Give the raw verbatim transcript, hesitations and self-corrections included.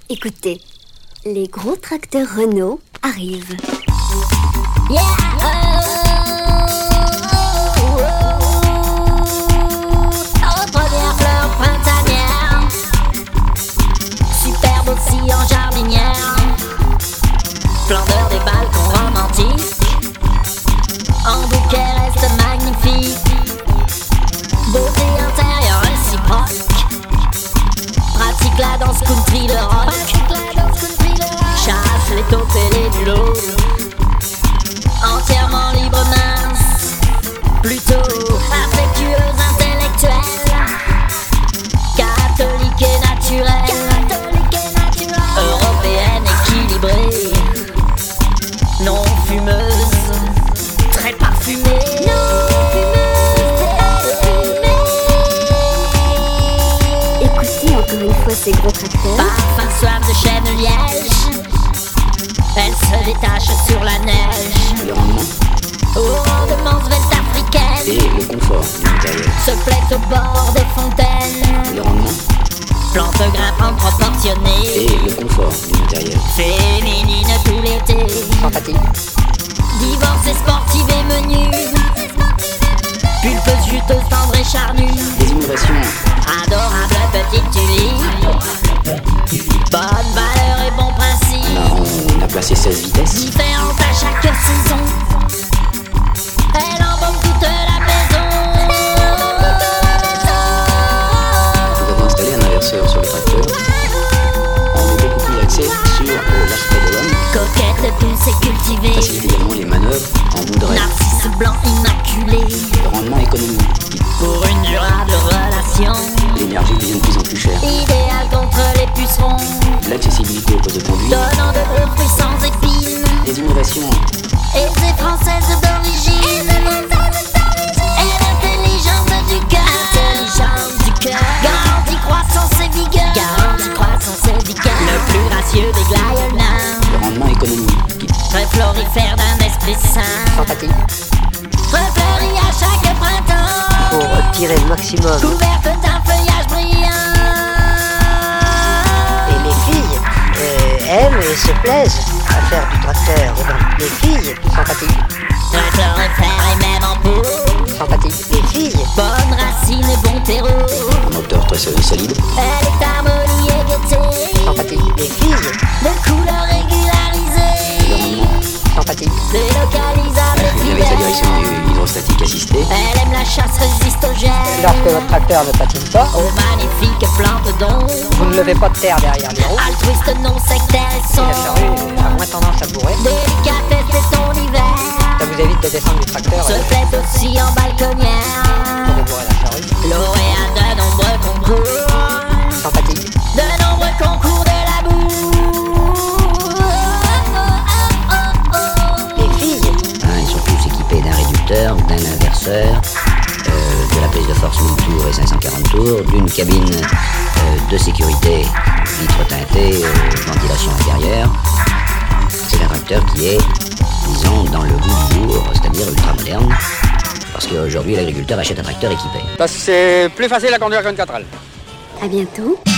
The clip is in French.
Écoutez, les gros tracteurs Renault arrivent. Yeah! Oh, oh, oh, oh, première fleur printanière, superbe aussi en jardinière, splendeur des balcons romantiques, en bouquet reste magnifique, beauté intérieure réciproque, pratique la danse country, le rock, chasse les taupes et les bulots. Entièrement libre, mince, plutôt affectueuse, intellectuelle, catholique et naturelle, européenne équilibrée, non fumeuse, très parfumée, Écoutez encore une fois ces gros tracteurs. parfum suave de chêne liège, elle se détache sur la neige. Le rendement Au rendement svelte africaine, et le confort du matériel. se plaît au bord des fontaines, Le rendement plante grimpante proportionnée, et le confort du matériel. féminine tout l'été, Sympathique. divorcée sportive et menue, pulpeuse, juteuse, tendre et charnue, Des innovations adorable petite tulipe, bonne valeur et bon principe, là, on a placé seize vitesses. différente à chaque saison, elle embaume toute la maison. Nous avons installé un inverseur sur le tracteur. On est beaucoup plus axé sur euh, l'aspect de l'homme. Coquette, douce et cultivée, Facilite également les manœuvres en bout de rail. narcisse blanc immaculé, Le rendement économique. pour une durable relation, L'énergie devient de plus en plus chère. idéal contre les pucerons, L'accessibilité au poste de conduite. donnant de gros fruits sans épines, Des innovations aisée française d'origine, et l'intelligence du cœur, intelligence du cœur, garantie croissance et vigueur, garantie croissance et vigueur, le plus gracieux des glaïeulins, Le rendement économique. très florifère d'un esprit sain, Sympathique. refleurit à chaque printemps, Pour tirer le maximum. couverte d'un feuillage brillant. Et les filles euh, aiment et se plaisent à faire du tracteur. Et donc, les filles, Sympathique. Très florifère et même en pot, Sympathique. les filles, bonne racine et bon terreau, Un moteur très solide. elle est harmonie et gaieté, Sympathique. les filles, de couleurs Le régularisées, rendement. Sympathique. délocalisable et Avec sa direction fidèle, hydrostatique assistée. elle aime la chasse, résiste au gel, lorsque votre tracteur ne patine pas, aux magnifiques plantes d'ombre, vous ne levez pas de terre derrière les roues. altruiste non sectaire et Et la sombre, charrue a moins tendance à bourrer. délicatesse et ton hiver, Ça vous évite de descendre du tracteur se et plaît aussi en balconnière, de bourrer la charrue. lauréat de nombreux concours, Sympathique. de nombreux concours de la boue. Les filles, Hein, ils sont tous équipés d'un réducteur, d'un inverseur, euh, de la prise de force mille tours et cinq cent quarante tours, d'une cabine euh, de sécurité, vitres teintées, euh, ventilation intérieure. C'est un tracteur qui est, disons, dans le goût du jour, c'est-à-dire ultra moderne, parce qu'aujourd'hui l'agriculteur achète un tracteur équipé. Parce que c'est plus facile à conduire qu'une quatre L. À bientôt.